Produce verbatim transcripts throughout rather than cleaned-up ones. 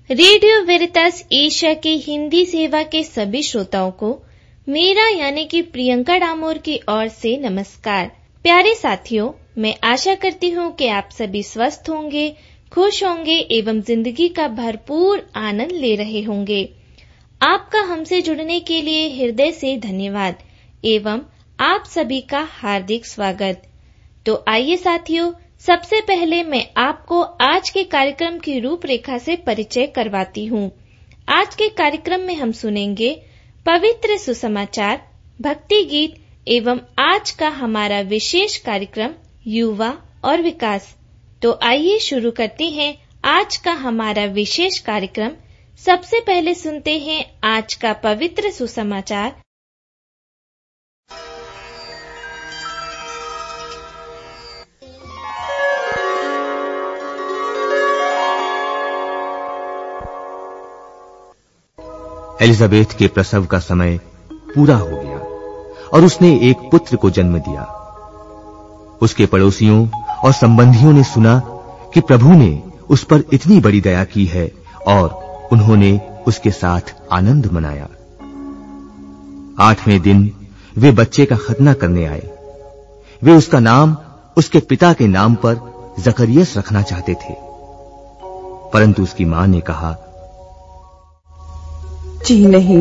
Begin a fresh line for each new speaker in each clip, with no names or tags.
Radio वेरितास Asia के हिंदी सेवा के सभी श्रोताओं को मेरा यानी कि प्रियंका डामोर की ओर से नमस्कार। प्यारे साथियों, मैं आशा करती हूँ कि आप सभी स्वस्थ होंगे, खुश होंगे एवं जिंदगी का भरपूर आनंद ले रहे होंगे। आपका हमसे जुड़ने के लिए हृदय से धन्यवाद एवं आप सभी का हार्दिक स्वागत। तो आइए साथियों, सबसे पहले मैं आपको आज के कार्यक्रम की रूपरेखा से परिचय करवाती हूँ। आज के कार्यक्रम में हम सुनेंगे पवित्र सुसमाचार, भक्ति गीत एवं आज का हमारा विशेष कार्यक्रम युवा और विकास। तो आइए शुरू करते हैं आज का हमारा विशेष कार्यक्रम। सबसे पहले सुनते हैं आज का पवित्र सुसमाचार।
एलिजाबेथ के प्रसव का समय पूरा हो गया और उसने एक पुत्र को जन्म दिया। उसके पड़ोसियों और संबंधियों ने सुना कि प्रभु ने उस पर इतनी बड़ी दया की है और उन्होंने उसके साथ आनंद मनाया। आठवें दिन वे बच्चे का खतना करने आए। वे उसका नाम उसके पिता के नाम पर जकरियस रखना चाहते थे, परंतु उसकी मां ने कहा,
जी नहीं,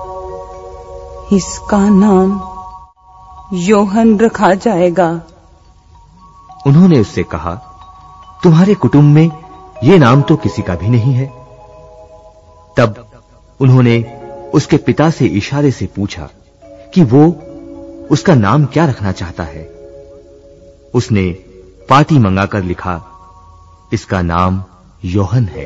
इसका नाम योहन रखा जाएगा।
उन्होंने उससे कहा, तुम्हारे कुटुंब में ये नाम तो किसी का भी नहीं है। तब उन्होंने उसके पिता से इशारे से पूछा कि वो उसका नाम क्या रखना चाहता है। उसने पाटी मंगाकर लिखा, इसका नाम योहन है।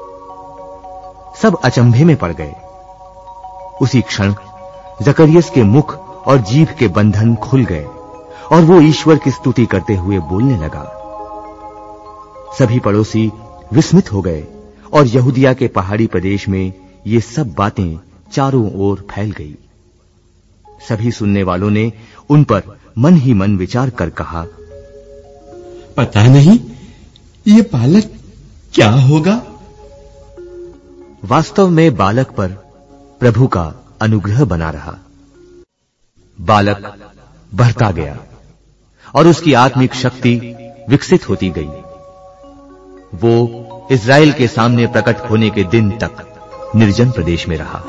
सब अचंभे में पड़ गए। उसी क्षण जकरियस के मुख और जीभ के बंधन खुल गए और वो ईश्वर की स्तुति करते हुए बोलने लगा। सभी पड़ोसी विस्मित हो गए और यहूदिया के पहाड़ी प्रदेश में ये सब बातें चारों ओर फैल गई। सभी सुनने वालों ने उन पर मन ही मन विचार कर कहा,
पता नहीं ये बालक क्या होगा।
वास्तव में बालक पर प्रभु का अनुग्रह बना रहा। बालक बढ़ता गया और उसकी आत्मिक शक्ति विकसित होती गई। वो इज़राइल के सामने प्रकट होने के दिन तक निर्जन प्रदेश में रहा।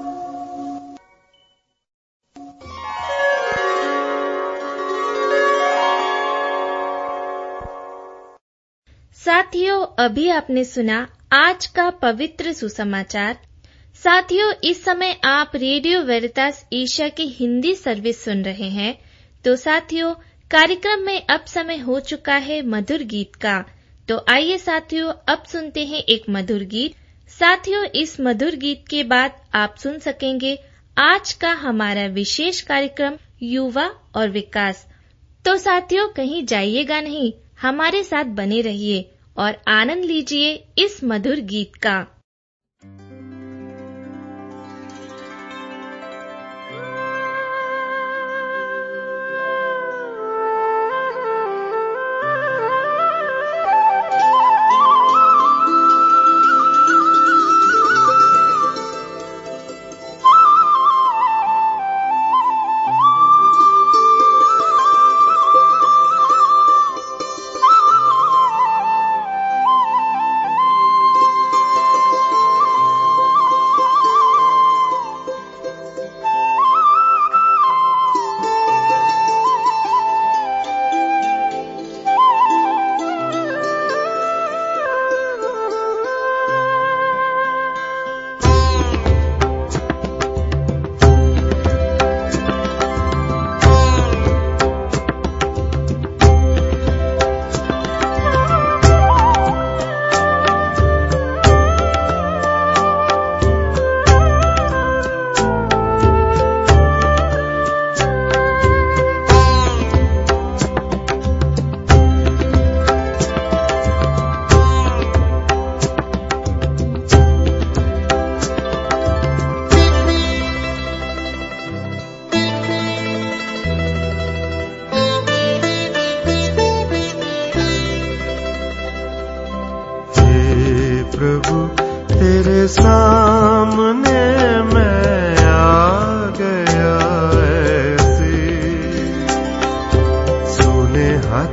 साथियों, अभी आपने सुना आज का पवित्र सुसमाचार। साथियों, इस समय आप रेडियो वेरितास एशिया की हिंदी सर्विस सुन रहे हैं। तो साथियों, कार्यक्रम में अब समय हो चुका है मधुर गीत का। तो आइए साथियों, अब सुनते हैं एक मधुर गीत। साथियों, इस मधुर गीत के बाद आप सुन सकेंगे आज का हमारा विशेष कार्यक्रम युवा और विकास। तो साथियों, कहीं जाइएगा नहीं, हमारे साथ बने रहिए और आनंद लीजिए इस मधुर गीत का।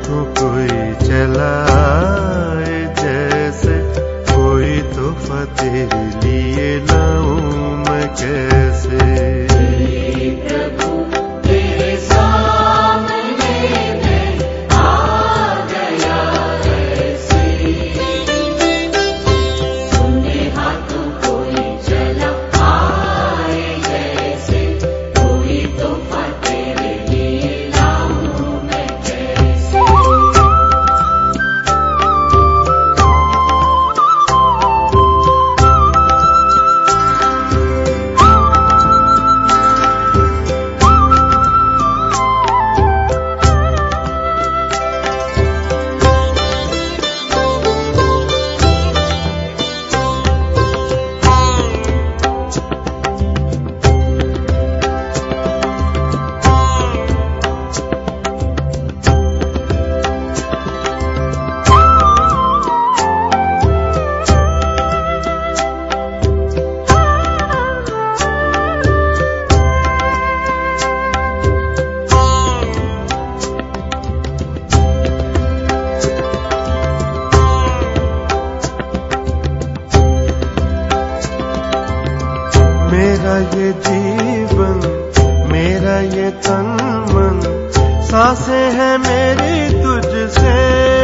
हाथों कोई चलाए, जैसे कोई तोहफा तेरे लिए लाऊं मैं कैसे। मेरा ये जीवन, मेरा ये तन मन, सांसें है मेरी तुझसे।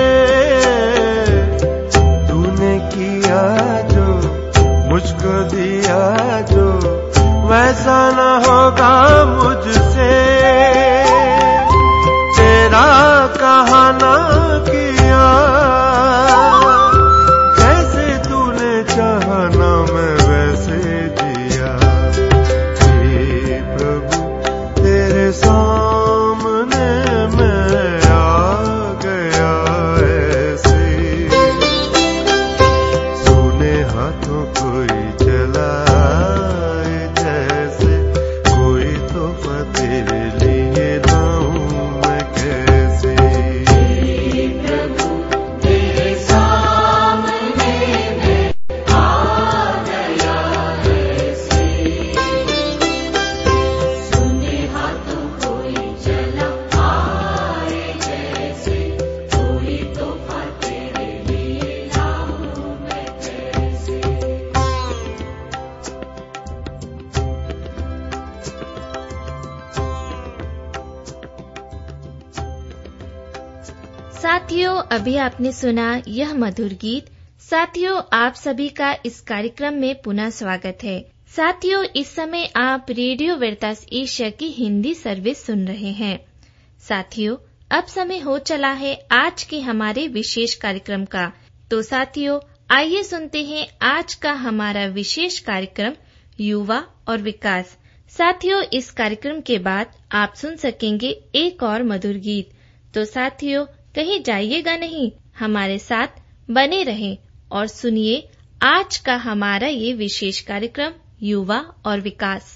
तूने किया जो, मुझको दिया जो, वैसा न होगा मुझसे। तेरा कहा ना किया, कैसे तूने चाहा ना मैं वैसे जिया। हे प्रभु तेरे सामने मैं आ गया ऐसे। सूने हाथों कोई चलाए, जैसे कोई तोहफा तेरे लिए लाऊं मैं कैसे।
साथियों, अभी आपने सुना यह मधुर गीत। साथियों, आप सभी का इस कार्यक्रम में पुनः स्वागत है। साथियों, इस समय आप रेडियो वेरितास एशिया की हिंदी सर्विस सुन रहे हैं। साथियों, अब समय हो चला है आज के हमारे विशेष कार्यक्रम का। तो साथियों, आइए सुनते हैं आज का हमारा विशेष कार्यक्रम युवा और विकास। साथियों, इस कार्यक्रम के बाद आप सुन सकेंगे एक और मधुर गीत। तो साथियों, कहीं जाइएगा नहीं, हमारे साथ बने रहें और सुनिए आज का हमारा ये विशेष कार्यक्रम युवा और विकास।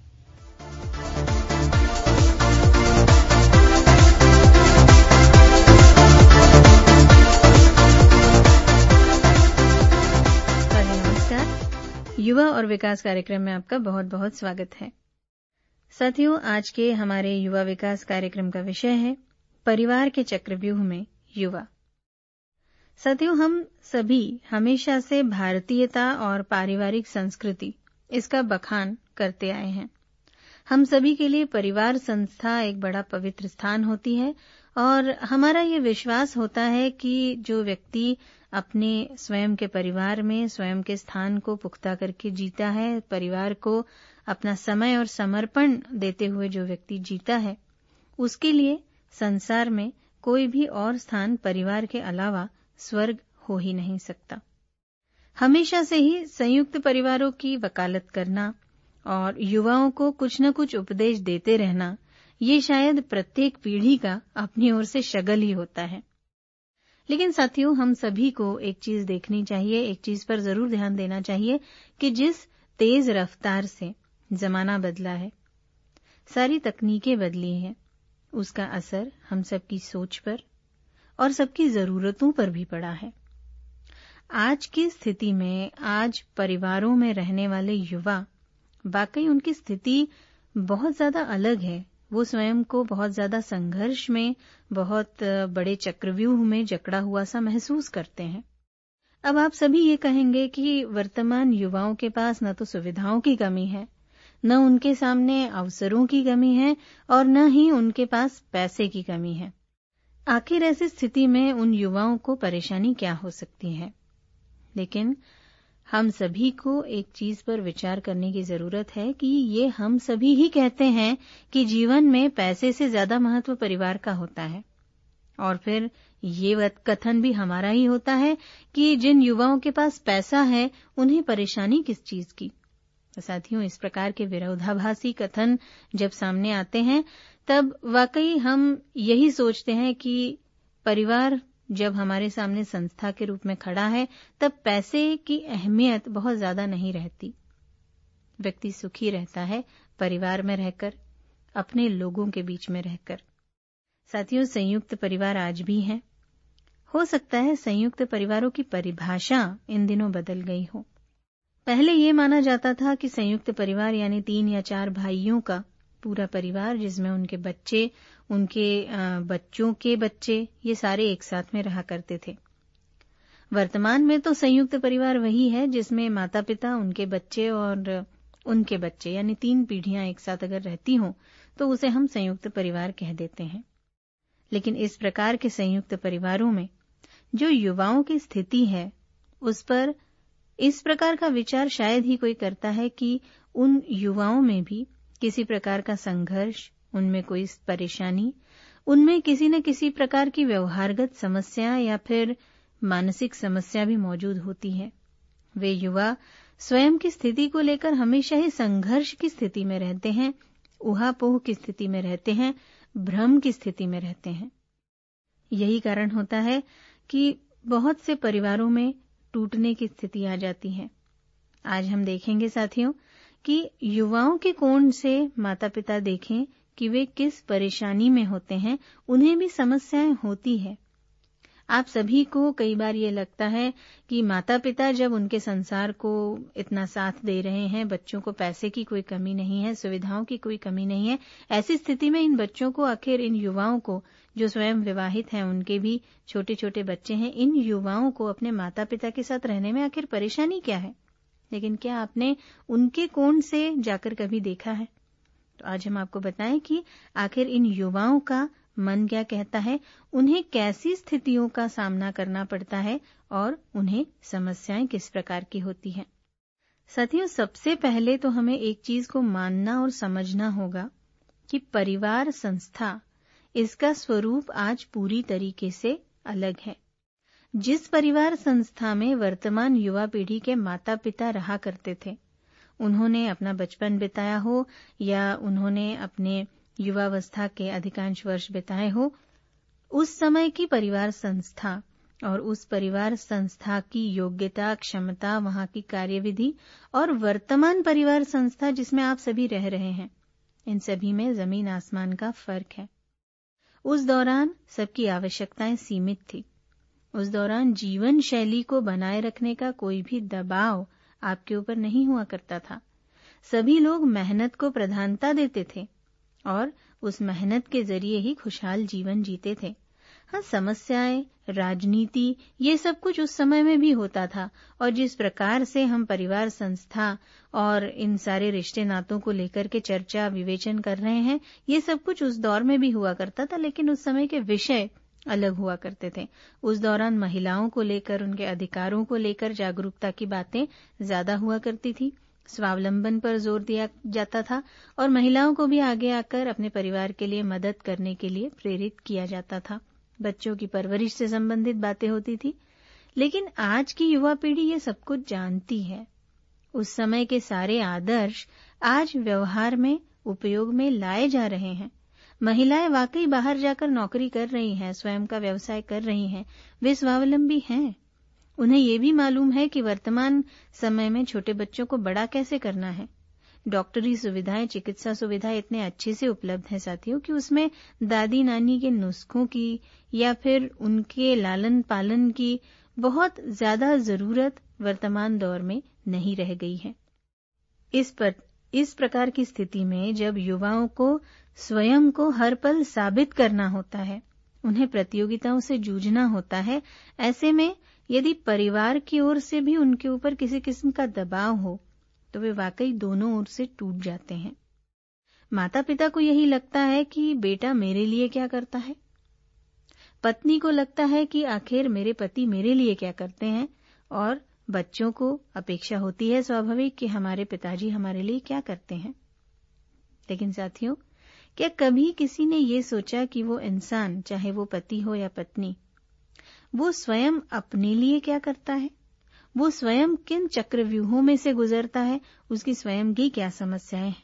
नमस्कार, युवा और विकास कार्यक्रम में आपका बहुत बहुत स्वागत है। साथियों, आज के हमारे युवा विकास कार्यक्रम का विषय है परिवार के चक्रव्यूह में युवा। साथियों, हम सभी हमेशा से भारतीयता और पारिवारिक संस्कृति इसका बखान करते आए हैं। हम सभी के लिए परिवार संस्था एक बड़ा पवित्र स्थान होती है और हमारा ये विश्वास होता है कि जो व्यक्ति अपने स्वयं के परिवार में स्वयं के स्थान को पुख्ता करके जीता है, परिवार को अपना समय और समर्पण देते हुए जो व्यक्ति जीता है, उसके लिए संसार में कोई भी और स्थान परिवार के अलावा स्वर्ग हो ही नहीं सकता। हमेशा से ही संयुक्त परिवारों की वकालत करना और युवाओं को कुछ न कुछ उपदेश देते रहना, ये शायद प्रत्येक पीढ़ी का अपनी ओर से शगल ही होता है। लेकिन साथियों, हम सभी को एक चीज देखनी चाहिए, एक चीज पर जरूर ध्यान देना चाहिए कि जिस तेज रफ्तार से जमाना बदला है, सारी तकनीकें बदली हैं, उसका असर हम सबकी सोच पर और सबकी जरूरतों पर भी पड़ा है। आज की स्थिति में आज परिवारों में रहने वाले युवा, वाकई उनकी स्थिति बहुत ज्यादा अलग है। वो स्वयं को बहुत ज्यादा संघर्ष में, बहुत बड़े चक्रव्यूह में जकड़ा हुआ सा महसूस करते हैं। अब आप सभी ये कहेंगे कि वर्तमान युवाओं के पास न तो सुविधाओं की कमी है, न उनके सामने अवसरों की कमी है और न ही उनके पास पैसे की कमी है। आखिर ऐसी स्थिति में उन युवाओं को परेशानी क्या हो सकती है? लेकिन हम सभी को एक चीज पर विचार करने की जरूरत है कि ये हम सभी ही कहते हैं कि जीवन में पैसे से ज्यादा महत्व परिवार का होता है, और फिर ये कथन भी हमारा ही होता है कि जिन युवाओं के पास पैसा है उन्हें परेशानी किस चीज की। साथियों, इस प्रकार के विरोधाभासी कथन जब सामने आते हैं तब वाकई हम यही सोचते हैं कि परिवार जब हमारे सामने संस्था के रूप में खड़ा है तब पैसे की अहमियत बहुत ज्यादा नहीं रहती। व्यक्ति सुखी रहता है परिवार में रहकर, अपने लोगों के बीच में रहकर। साथियों, संयुक्त परिवार आज भी हैं। हो सकता है संयुक्त परिवारों की परिभाषा इन दिनों बदल गई हो। पहले ये माना जाता था कि संयुक्त परिवार यानी तीन या चार भाइयों का पूरा परिवार, जिसमें उनके बच्चे, उनके बच्चों के बच्चे, ये सारे एक साथ में रहा करते थे। वर्तमान में तो संयुक्त परिवार वही है जिसमें माता पिता, उनके बच्चे और उनके बच्चे, यानी तीन पीढ़ियां एक साथ अगर रहती हों तो उसे हम संयुक्त परिवार कह देते हैं। लेकिन इस प्रकार के संयुक्त परिवारों में जो युवाओं की स्थिति है उस पर इस प्रकार का विचार शायद ही कोई करता है कि उन युवाओं में भी किसी प्रकार का संघर्ष, उनमें कोई परेशानी, उनमें किसी न किसी प्रकार की व्यवहारगत समस्या या फिर मानसिक समस्या भी मौजूद होती है। वे युवा स्वयं की स्थिति को लेकर हमेशा ही संघर्ष की स्थिति में रहते हैं, ऊहापोह की स्थिति में रहते हैं, भ्रम की स्थिति में रहते हैं। यही कारण होता है कि बहुत से परिवारों में टूटने की स्थिति आ जाती है। आज हम देखेंगे साथियों कि युवाओं के कोण से माता पिता देखें कि वे किस परेशानी में होते हैं, उन्हें भी समस्याएं होती है। आप सभी को कई बार ये लगता है कि माता पिता जब उनके संसार को इतना साथ दे रहे हैं, बच्चों को पैसे की कोई कमी नहीं है, सुविधाओं की कोई कमी नहीं है, ऐसी स्थिति में इन बच्चों को, आखिर इन युवाओं को जो स्वयं विवाहित हैं, उनके भी छोटे छोटे बच्चे हैं, इन युवाओं को अपने माता पिता के साथ रहने में आखिर परेशानी क्या है? लेकिन क्या आपने उनके कोण से जाकर कभी देखा है? तो आज हम आपको बताएं कि आखिर इन युवाओं का मन क्या कहता है, उन्हें कैसी स्थितियों का सामना करना पड़ता है और उन्हें समस्याएं किस प्रकार की होती हैं। साथियों, सबसे पहले तो हमें एक चीज को मानना और समझना होगा कि परिवार संस्था, इसका स्वरूप आज पूरी तरीके से अलग है। जिस परिवार संस्था में वर्तमान युवा पीढ़ी के माता पिता रहा करते थे, उन्होंने अपना बचपन बिताया हो या उन्होंने अपने युवावस्था के अधिकांश वर्ष बिताए हो, उस समय की परिवार संस्था और उस परिवार संस्था की योग्यता, क्षमता, वहां की कार्यविधि और वर्तमान परिवार संस्था जिसमें आप सभी रह रहे हैं, इन सभी में जमीन आसमान का फर्क है। उस दौरान सबकी आवश्यकताएं सीमित थी। उस दौरान जीवन शैली को बनाए रखने का कोई भी दबाव आपके ऊपर नहीं हुआ करता था। सभी लोग मेहनत को प्रधानता देते थे और उस मेहनत के जरिए ही खुशहाल जीवन जीते थे। हाँ, समस्याएं, राजनीति, ये सब कुछ उस समय में भी होता था, और जिस प्रकार से हम परिवार संस्था और इन सारे रिश्ते नातों को लेकर के चर्चा विवेचन कर रहे हैं, ये सब कुछ उस दौर में भी हुआ करता था, लेकिन उस समय के विषय अलग हुआ करते थे। उस दौरान महिलाओं को लेकर, उनके अधिकारों को लेकर जागरूकता की बातें ज्यादा हुआ करती थी। स्वावलंबन पर जोर दिया जाता था और महिलाओं को भी आगे आकर अपने परिवार के लिए मदद करने के लिए प्रेरित किया जाता था। बच्चों की परवरिश से संबंधित बातें होती थी। लेकिन आज की युवा पीढ़ी ये सब कुछ जानती है। उस समय के सारे आदर्श आज व्यवहार में उपयोग में लाए जा रहे हैं। महिलाएं वाकई बाहर जाकर नौकरी कर रही हैं, स्वयं का व्यवसाय कर रही हैं, वे स्वावलंबी हैं। उन्हें ये भी मालूम है कि वर्तमान समय में छोटे बच्चों को बड़ा कैसे करना है। डॉक्टरी सुविधाएं, चिकित्सा सुविधाएं इतने अच्छे से उपलब्ध हैं साथियों कि उसमें दादी नानी के नुस्खों की या फिर उनके लालन पालन की बहुत ज्यादा जरूरत वर्तमान दौर में नहीं रह गई है। इस पर इस प्रकार की स्थिति में जब युवाओं को स्वयं को हर पल साबित करना होता है, उन्हें प्रतियोगिताओं से जूझना होता है, ऐसे में यदि परिवार की ओर से भी उनके ऊपर किसी किस्म का दबाव हो तो वे वाकई दोनों ओर से टूट जाते हैं। माता पिता को यही लगता है कि बेटा मेरे लिए क्या करता है, पत्नी को लगता है कि आखिर मेरे पति मेरे लिए क्या करते हैं, और बच्चों को अपेक्षा होती है स्वाभाविक कि हमारे पिताजी हमारे लिए क्या करते हैं। लेकिन साथियों, क्या कभी किसी ने ये सोचा कि वो इंसान, चाहे वो पति हो या पत्नी, वो स्वयं अपने लिए क्या करता है, वो स्वयं किन चक्रव्यूहों में से गुजरता है, उसकी स्वयं की क्या समस्याएं हैं।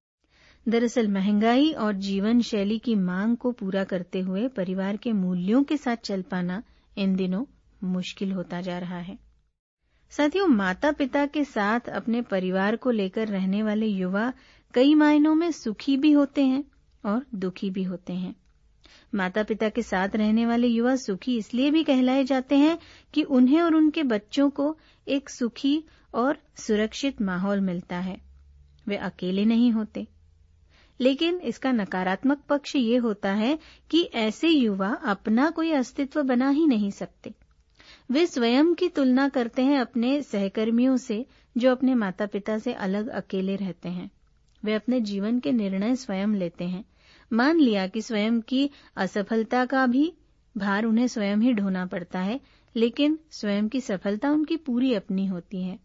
दरअसल महंगाई और जीवन शैली की मांग को पूरा करते हुए परिवार के मूल्यों के साथ चल पाना इन दिनों मुश्किल होता जा रहा है। साथियों, माता पिता के साथ अपने परिवार को लेकर रहने वाले युवा कई मायनों में सुखी भी होते हैं और दुखी भी होते हैं। माता पिता के साथ रहने वाले युवा सुखी इसलिए भी कहलाए जाते हैं कि उन्हें और उनके बच्चों को एक सुखी और सुरक्षित माहौल मिलता है, वे अकेले नहीं होते। लेकिन इसका नकारात्मक पक्ष ये होता है कि ऐसे युवा अपना कोई अस्तित्व बना ही नहीं सकते। वे स्वयं की तुलना करते हैं अपने सहकर्मियों से जो अपने माता पिता से अलग अकेले रहते हैं। वे अपने जीवन के निर्णय स्वयं लेते हैं। मान लिया कि स्वयं की असफलता का भी भार उन्हें स्वयं ही ढोना पड़ता है, लेकिन स्वयं की सफलता उनकी पूरी अपनी होती है।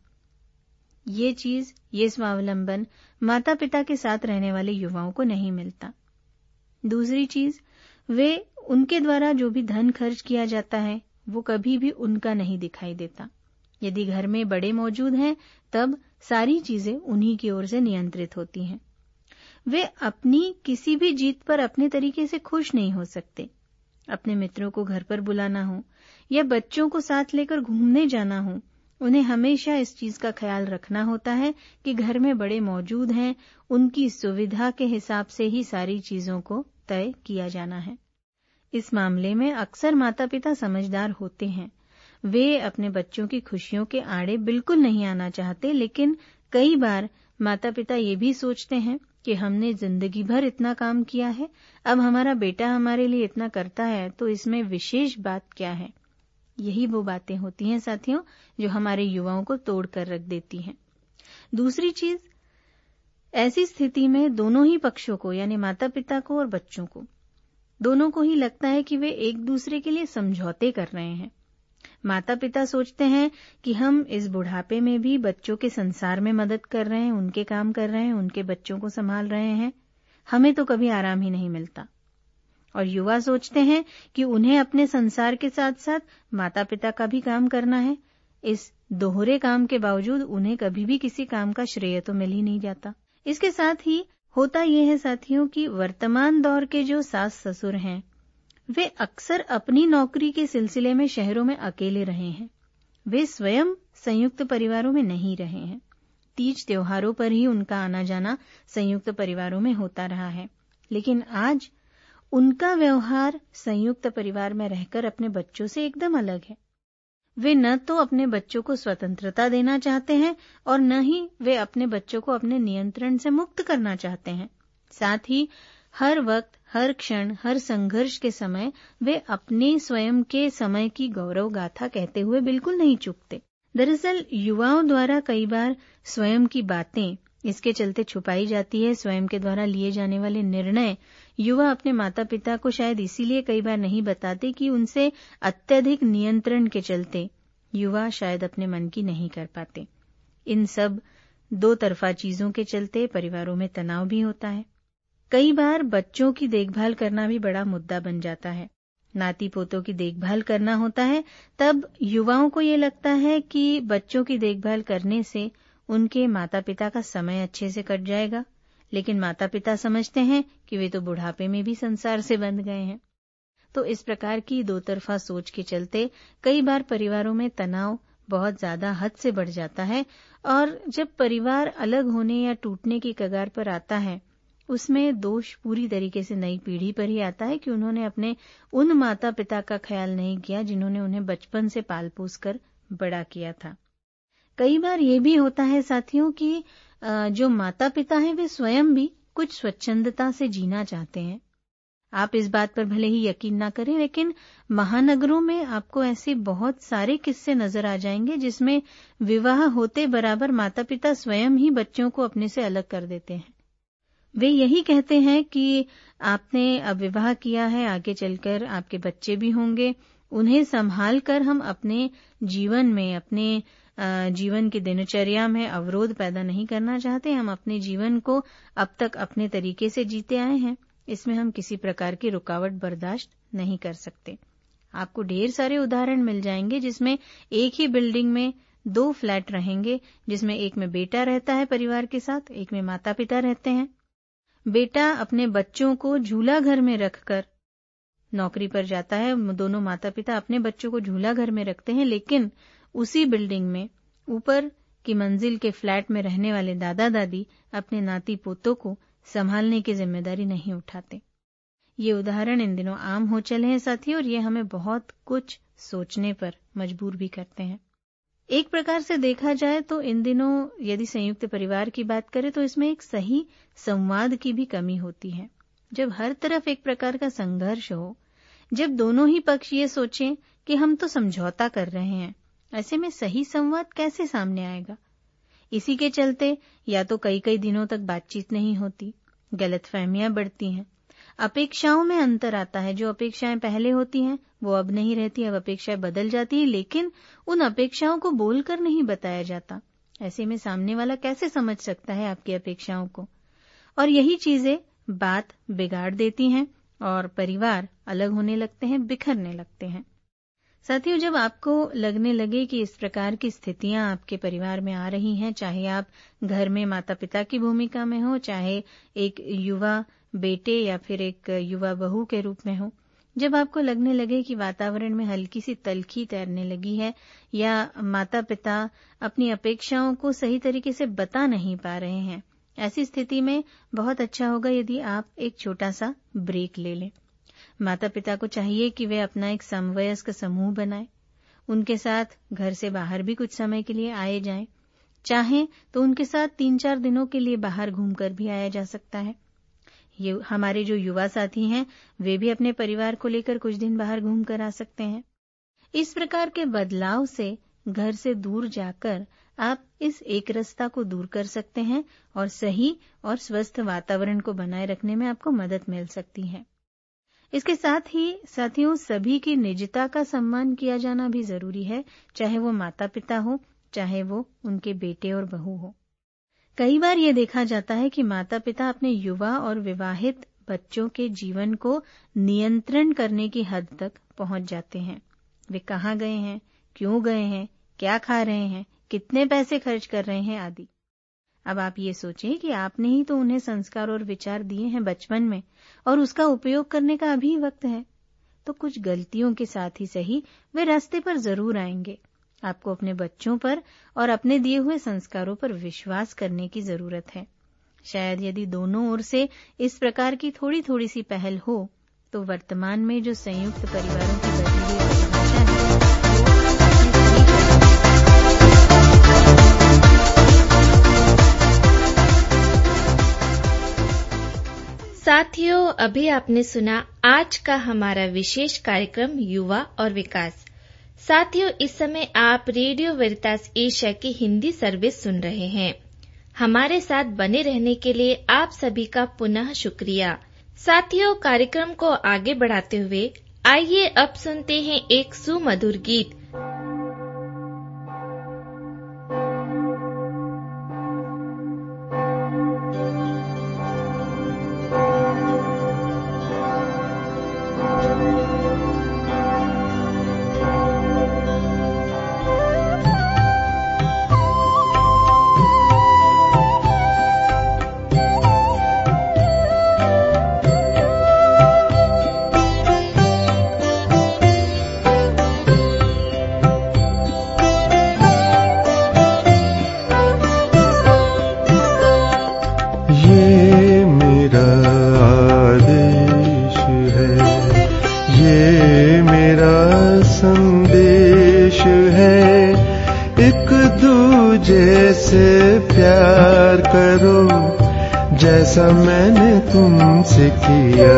ये चीज, ये स्वावलंबन माता पिता के साथ रहने वाले युवाओं को नहीं मिलता। दूसरी चीज, वे उनके द्वारा जो भी धन खर्च किया जाता है वो कभी भी उनका नहीं दिखाई देता। यदि घर में बड़े मौजूद हैं तब सारी चीजें उन्हीं की ओर से नियंत्रित होती हैं। वे अपनी किसी भी जीत पर अपने तरीके से खुश नहीं हो सकते। अपने मित्रों को घर पर बुलाना हो या बच्चों को साथ लेकर घूमने जाना हो, उन्हें हमेशा इस चीज का ख्याल रखना होता है कि घर में बड़े मौजूद हैं, उनकी सुविधा के हिसाब से ही सारी चीजों को तय किया जाना है। इस मामले में अक्सर माता पिता समझदार होते हैं। वे अपने बच्चों की खुशियों के आड़े बिल्कुल नहीं आना चाहते, लेकिन कई बार माता पिता ये भी सोचते हैं कि हमने जिंदगी भर इतना काम किया है, अब हमारा बेटा हमारे लिए इतना करता है तो इसमें विशेष बात क्या है। यही वो बातें होती हैं साथियों जो हमारे युवाओं को तोड़ कर रख देती हैं। दूसरी चीज, ऐसी स्थिति में दोनों ही पक्षों को, यानी माता पिता को और बच्चों को, दोनों को ही लगता है कि वे एक दूसरे के लिए समझौते कर रहे हैं। माता पिता सोचते हैं कि हम इस बुढ़ापे में भी बच्चों के संसार में मदद कर रहे हैं, उनके काम कर रहे हैं, उनके बच्चों को संभाल रहे हैं, हमें तो कभी आराम ही नहीं मिलता। और युवा सोचते हैं कि उन्हें अपने संसार के साथ साथ माता पिता का भी काम करना है। इस दोहरे काम के बावजूद उन्हें कभी भी किसी काम का श्रेय तो मिल ही नहीं जाता। इसके साथ ही होता यह है साथियों कि वर्तमान दौर के जो सास ससुर हैं वे अक्सर अपनी नौकरी के सिलसिले में शहरों में अकेले रहे हैं। वे स्वयं संयुक्त परिवारों में नहीं रहे हैं। तीज त्योहारों पर ही उनका आना जाना संयुक्त परिवारों में होता रहा है। लेकिन आज उनका व्यवहार संयुक्त परिवार में रहकर अपने बच्चों से एकदम अलग है। वे न तो अपने बच्चों को स्वतंत्रता देना चाहते हैं और न ही वे अपने बच्चों को अपने नियंत्रण से मुक्त करना चाहते हैं। साथ ही हर वक्त, हर क्षण, हर संघर्ष के समय वे अपने स्वयं के समय की गौरव गाथा कहते हुए बिल्कुल नहीं चूकते। दरअसल युवाओं द्वारा कई बार स्वयं की बातें इसके चलते छुपाई जाती है। स्वयं के द्वारा लिए जाने वाले निर्णय युवा अपने माता पिता को शायद इसीलिए कई बार नहीं बताते कि उनसे अत्यधिक नियंत्रण के चलते युवा शायद अपने मन की नहीं कर पाते। इन सब दो तरफा चीजों के चलते परिवारों में तनाव भी होता है। कई बार बच्चों की देखभाल करना भी बड़ा मुद्दा बन जाता है। नाती पोतों की देखभाल करना होता है, तब युवाओं को ये लगता है कि बच्चों की देखभाल करने से उनके माता पिता का समय अच्छे से कट जाएगा। लेकिन माता पिता समझते हैं कि वे तो बुढ़ापे में भी संसार से बंध गए हैं। तो इस प्रकार की दो तरफा सोच के चलते कई बार परिवारों में तनाव बहुत ज्यादा हद से बढ़ जाता है, और जब परिवार अलग होने या टूटने की कगार पर आता है उसमें दोष पूरी तरीके से नई पीढ़ी पर ही आता है कि उन्होंने अपने उन माता पिता का ख्याल नहीं किया जिन्होंने उन्हें बचपन से पाल पोस कर बड़ा किया था। कई बार ये भी होता है साथियों कि जो माता पिता हैं वे स्वयं भी कुछ स्वच्छंदता से जीना चाहते हैं। आप इस बात पर भले ही यकीन ना करें, लेकिन महानगरों में आपको ऐसे बहुत सारे किस्से नजर आ जाएंगे जिसमें विवाह होते बराबर माता पिता स्वयं ही बच्चों को अपने से अलग कर देते हैं। वे यही कहते हैं कि आपने अब विवाह किया है, आगे चलकर आपके बच्चे भी होंगे, उन्हें संभाल कर हम अपने जीवन में, अपने जीवन की दिनचर्या में अवरोध पैदा नहीं करना चाहते। हम अपने जीवन को अब तक अपने तरीके से जीते आए हैं, इसमें हम किसी प्रकार की रुकावट बर्दाश्त नहीं कर सकते। आपको ढेर सारे उदाहरण मिल जाएंगे जिसमें एक ही बिल्डिंग में दो फ्लैट रहेंगे, जिसमें एक में बेटा रहता है परिवार के साथ, एक में माता पिता रहते हैं। बेटा अपने बच्चों को झूला घर में रखकर नौकरी पर जाता है, दोनों माता पिता अपने बच्चों को झूला घर में रखते हैं, लेकिन उसी बिल्डिंग में ऊपर की मंजिल के फ्लैट में रहने वाले दादा दादी अपने नाती पोतों को संभालने की जिम्मेदारी नहीं उठाते। ये उदाहरण इन दिनों आम हो चले हैं साथियों, और ये हमें बहुत कुछ सोचने पर मजबूर भी करते हैं। एक प्रकार से देखा जाए तो इन दिनों यदि संयुक्त परिवार की बात करें तो इसमें एक सही संवाद की भी कमी होती है। जब हर तरफ एक प्रकार का संघर्ष हो, जब दोनों ही पक्ष ये सोचें कि हम तो समझौता कर रहे हैं, ऐसे में सही संवाद कैसे सामने आएगा? इसी के चलते या तो कई कई दिनों तक बातचीत नहीं होती, गलतफहमियां बढ़ती हैं, अपेक्षाओं में अंतर आता है। जो अपेक्षाएं पहले होती हैं वो अब नहीं रहती, अब अपेक्षाएं बदल जाती है, लेकिन उन अपेक्षाओं को बोलकर नहीं बताया जाता। ऐसे में सामने वाला कैसे समझ सकता है आपकी अपेक्षाओं को? और यही चीजें बात बिगाड़ देती हैं और परिवार अलग होने लगते हैं, बिखरने लगते हैं। साथियों, जब आपको लगने लगे कि इस प्रकार की स्थितियां आपके परिवार में आ रही हैं, चाहे आप घर में माता पिता की भूमिका में हो, चाहे एक युवा बेटे या फिर एक युवा बहू के रूप में हो, जब आपको लगने लगे कि वातावरण में हल्की सी तलखी तैरने लगी है या माता पिता अपनी अपेक्षाओं को सही तरीके से बता नहीं पा रहे हैं, ऐसी स्थिति में बहुत अच्छा होगा यदि आप एक छोटा सा ब्रेक ले लें। माता पिता को चाहिए कि वे अपना एक समवयस्क समूह बनाएं, उनके साथ घर से बाहर भी कुछ समय के लिए आए जाएं, चाहें तो उनके साथ तीन चार दिनों के लिए बाहर घूमकर भी आया जा सकता है। ये हमारे जो युवा साथी हैं वे भी अपने परिवार को लेकर कुछ दिन बाहर घूम कर आ सकते हैं। इस प्रकार के बदलाव से घर से दूर जाकर आप इस एक रस्ता को दूर कर सकते हैं और सही और स्वस्थ वातावरण को बनाए रखने में आपको मदद मिल सकती है। इसके साथ ही साथियों, सभी की निजता का सम्मान किया जाना भी जरूरी है, चाहे वो माता पिता हो, चाहे वो उनके बेटे और बहू हो। कई बार ये देखा जाता है कि माता पिता अपने युवा और विवाहित बच्चों के जीवन को नियंत्रण करने की हद तक पहुंच जाते हैं। वे कहाँ गए हैं, क्यों गए हैं, क्या खा रहे हैं, कितने पैसे खर्च कर रहे हैं आदि। अब आप ये सोचें कि आपने ही तो उन्हें संस्कार और विचार दिए हैं बचपन में और उसका उपयोग करने का अभी वक्त है, तो कुछ गलतियों के साथ ही सही वे रास्ते पर जरूर आएंगे। आपको अपने बच्चों पर और अपने दिए हुए संस्कारों पर विश्वास करने की जरूरत है। शायद यदि दोनों ओर से इस प्रकार की थोड़ी थोड़ी सी पहल हो तो वर्तमान में जो संयुक्त परिवारों की बदली हुई परिभाषा है
साथियों, अभी आपने सुना आज का हमारा विशेष कार्यक्रम युवा और विकास। साथियों, इस समय आप रेडियो वेरितास एशिया की हिंदी सर्विस सुन रहे हैं। हमारे साथ बने रहने के लिए आप सभी का पुनः शुक्रिया। साथियों, कार्यक्रम को आगे बढ़ाते हुए आइए अब सुनते हैं एक सुमधुर गीत।
जैसा मैंने तुमसे किया।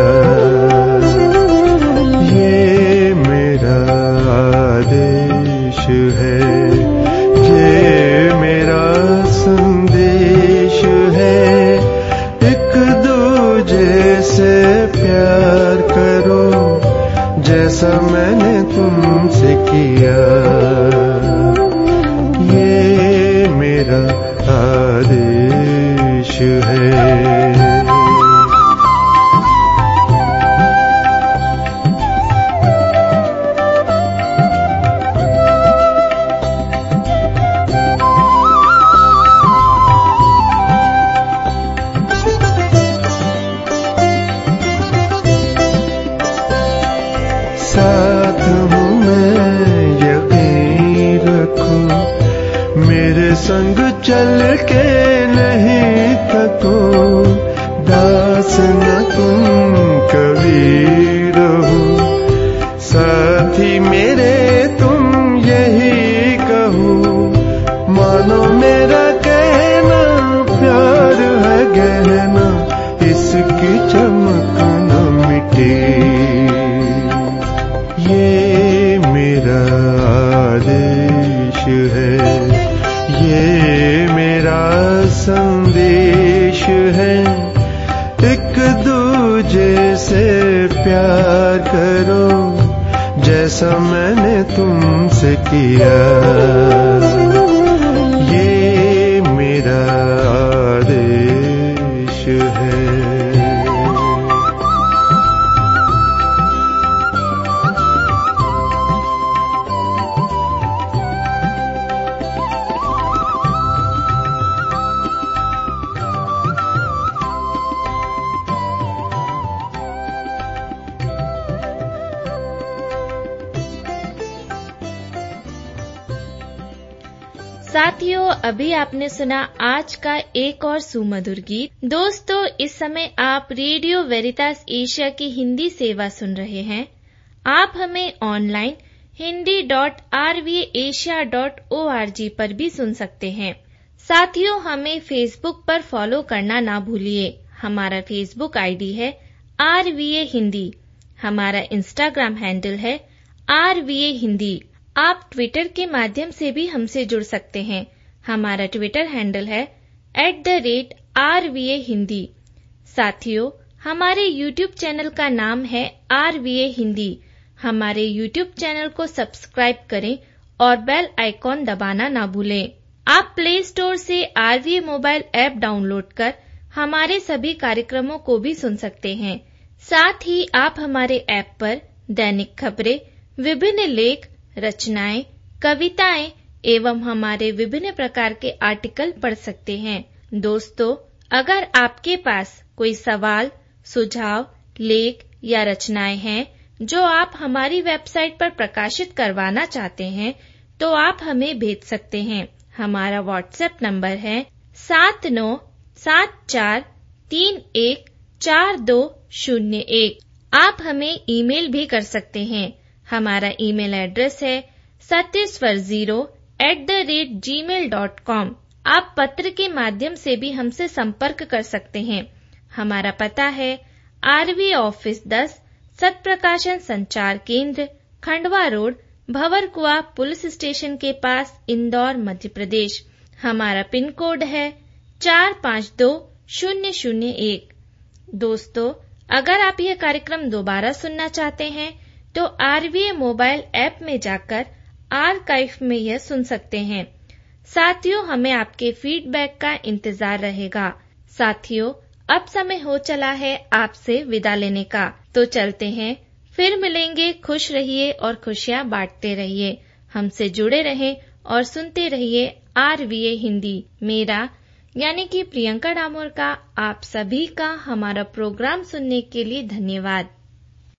ये मेरा आदेश है, ये मेरा संदेश है, एक दूजे से प्यार करो जैसा मैंने तुमसे किया। ये मेरा आदेश है। साथ हूँ मैं, यकीन रखो, मेरे संग चल के नहीं थको। दास न तुम कभी रहो, साथी मेरे तुम यही कहो। मानो मेरा कहना प्यार है गहना, इसकी चमक न मिटे। ये मेरा आदेश है, ये मेरा संदेश है, एक दूजे से प्यार करो जैसा मैंने तुमसे किया। ये मेरा आदेश है।
साथियों, अभी आपने सुना आज का एक और सुमधुर गीत। दोस्तों, इस समय आप रेडियो वेरितास एशिया की हिंदी सेवा सुन रहे हैं। आप हमें online Hindi dot R V A Asia dot O R G पर भी सुन सकते हैं। साथियों, हमें फेसबुक पर फॉलो करना ना भूलिए। हमारा फेसबुक आईडी है आर वी ए हिंदी। हमारा इंस्टाग्राम हैंडल है आर वी ए हिंदी। आप ट्विटर के माध्यम से भी हमसे जुड़ सकते हैं। हमारा ट्विटर हैंडल है at the rate R V A Hindi. साथियों, हमारे यूट्यूब चैनल का नाम है आर वी ए हिंदी। हमारे यूट्यूब चैनल को सब्सक्राइब करें और बेल आइकॉन दबाना ना भूलें। आप प्ले स्टोर से R V A mobile app download कर हमारे सभी कार्यक्रमों को भी सुन सकते हैं। साथ ही आप हमारे ऐप पर दैनिक खबरें, विभिन्न लेख, रचनाएं, कविताएं एवं हमारे विभिन्न प्रकार के आर्टिकल पढ़ सकते हैं। दोस्तों, अगर आपके पास कोई सवाल, सुझाव, लेख या रचनाएं हैं जो आप हमारी वेबसाइट पर प्रकाशित करवाना चाहते हैं, तो आप हमें भेज सकते हैं। हमारा व्हाट्सएप नंबर है सात नौ सात चार तीन एक चार दो शून्य एक। आप हमें ईमेल भी कर सकते हैं। हमारा ईमेल एड्रेस है Satyaswar zero at the rate Gmail dot com. आप पत्र के माध्यम से भी हमसे संपर्क कर सकते हैं। हमारा पता है आरवी ऑफिस दस, सत Prakashan Sanchar Kendra, Khandwa road, Bhanwarkuan police station के पास, इंदौर, मध्य प्रदेश। हमारा पिन कोड है चार पाँच दो शून्य शून्य एक। दोस्तों, अगर आप यह कार्यक्रम दोबारा सुनना चाहते हैं तो आरवीए मोबाइल ऐप में जाकर आर्काइव में यह सुन सकते हैं। साथियों, हमें आपके फीडबैक का इंतजार रहेगा। साथियों, अब समय हो चला है आपसे विदा लेने का, तो चलते हैं। फिर मिलेंगे। खुश रहिए और खुशियां बांटते रहिए। हमसे जुड़े रहें और सुनते रहिए आरवीए हिंदी। मेरा यानी कि प्रियंका डामोर का आप सभी का हमारा प्रोग्राम सुनने के लिए धन्यवाद।